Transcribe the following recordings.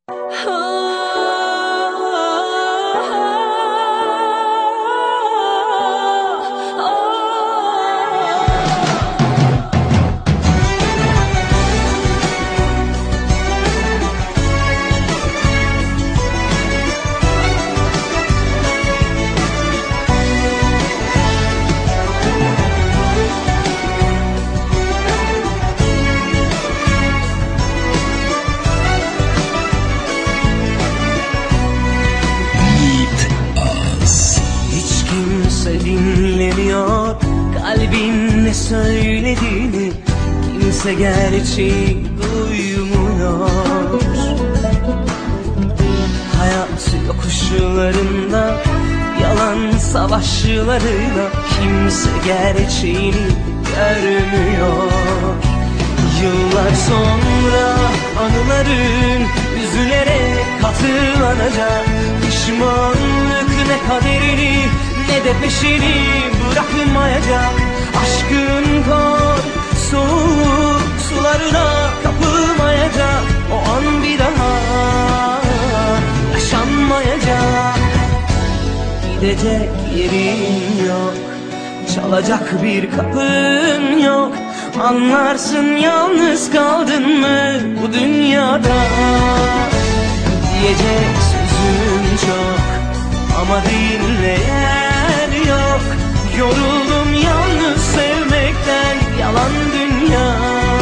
Dinlemiyor kalbin ne söylediğini, kimse gerçeği duymuyor. Hayat yokuşlarında, yalan savaşlarıyla kimse gerçeğini görmüyor. Yıllar sonra anıların üzülerek hatırlanacak. Pişmanlık ne kaderini ne de peşini bırakmayacak. Aşkın kor soğuk sularına kapılmayacak. O an bir daha yaşanmayacak. Gidecek yerin yok, çalacak bir kapın yok. Anlarsın yalnız kaldın mı bu dünyada. Diyecek sözüm çok ama dinleyen yok. Yoruldum yalnız sevmekten, yalan dünya.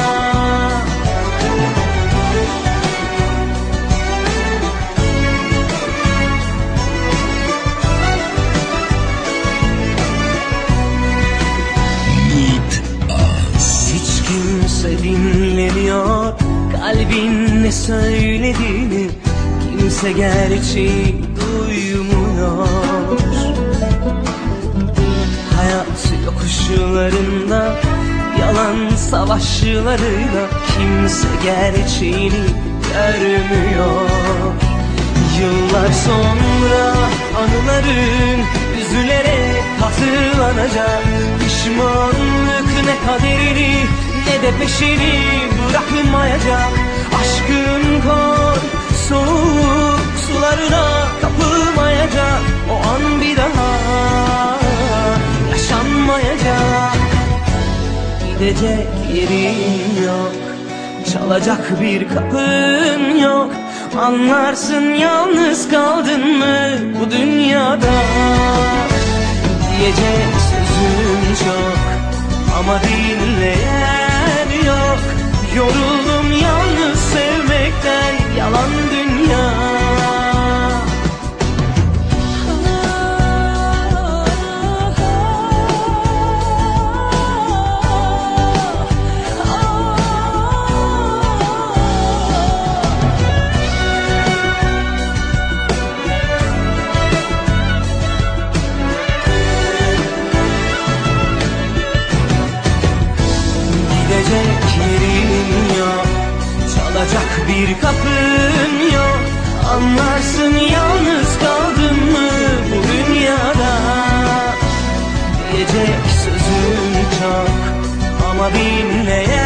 Hiç kimse dinlemiyor kalbin ne söylediğini, kimse gerçeği duymuyor. Hayat yokuşlarında, yalan savaşlarıyla kimse gerçeğini görmüyor. Yıllar sonra anıların üzülerek hatırlanacak. Pişmanlık ne kaderini ne de peşini bırakmayacak. Aşkın kor soğuk sularına kapılmayacak. O an bir daha yaşanmayacak. Gidecek yerin yok, çalacak bir kapın yok. Anlarsın yalnız kaldın mı bu dünyada. Diyecek sözüm çok ama dinleyen yok. Yoruldum yalnız sevmekten, yalan dünya. Gidecek yerin yok, çalacak bir kapın yok. Anlarsın yalnız kaldın mı bu dünyada. Diyecek sözüm çok ama dinleyen